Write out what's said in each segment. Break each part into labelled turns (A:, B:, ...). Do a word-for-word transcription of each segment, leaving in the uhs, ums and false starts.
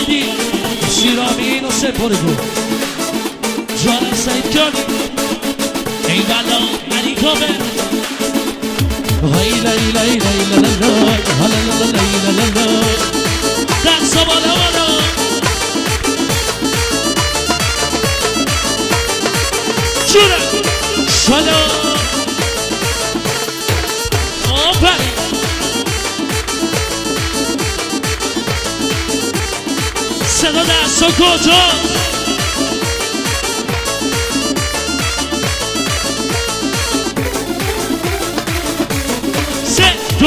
A: دی شیرامین و سپرگو جان سید جانی ای بلا علی کابه های لای لای لای لای لای حالا لای لای لای لای دست بالا بالا جونه شالا آفرین صدا دست و کجا سه دو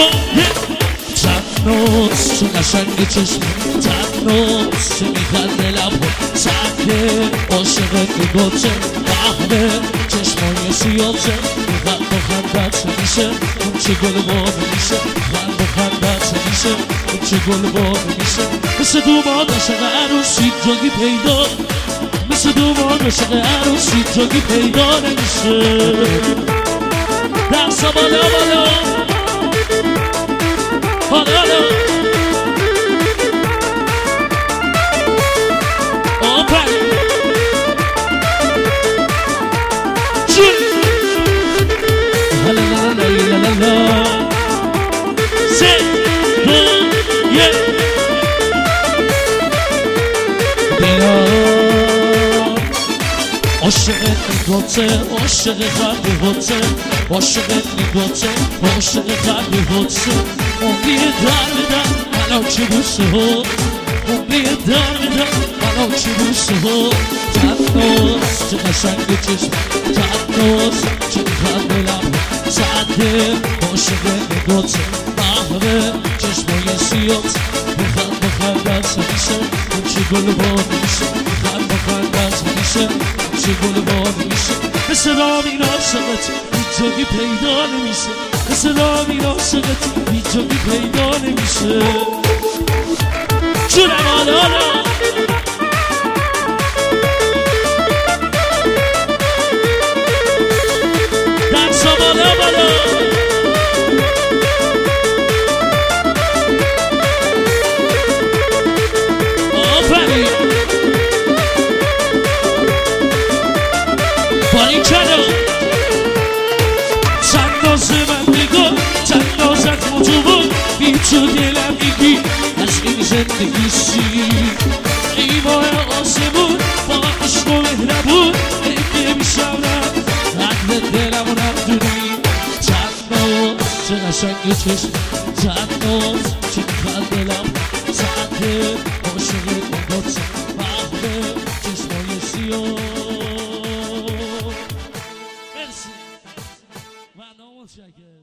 A: تنوز چه قشنگ چشم تنوز چه میخنده لبها سنگه عاشق میگوچه قهوه چشمای سیاچه میخند و خندت میشه اون چه گل باد میشه خند و خندت میشه اون چه گل باد میشه مثل دوماد عاشق عروسی جاگی پیدا مثل دوماد عاشق عروسی جاگی پیدا نمیشه دستا بالا بالا بالا بالا آفرین لا لا لا لا لا لا سه دو یک بیار عاشقت میگوته عاشق خلقی هوته عاشقت میگوته عاشق خلقی هوته عمری در میدم الان چه بوسه ها عمری در میدم الان چه بوسه ها تنوز چه قشنگ چشم تنوز چه خنده لب سعده عاشق میگوته قهوه چشمای سیات میخند بخندت میشه اون چه گل باد میشه میخند بخندت میشه چه گل باد میشه مثل رامین عاشقت هیچ جایی پیدا نمیشه مثل رامین عاشقت هیچ جایی پیدا نمیشه جونم حالا حالا دنسا بالا بالا آفرین باریکلا چند نازه من نگاه چند نازت موجود بی تو دلم میگی از این زندگی سی ای ماه آسمون با عشق و مهربون نگه میشم عقل دلم رو ندونی تناز چه قشنگ چشم تناز چه خند دلم سعده عاشق نگات قهوه چشمای سیاه مرسی من متشکرم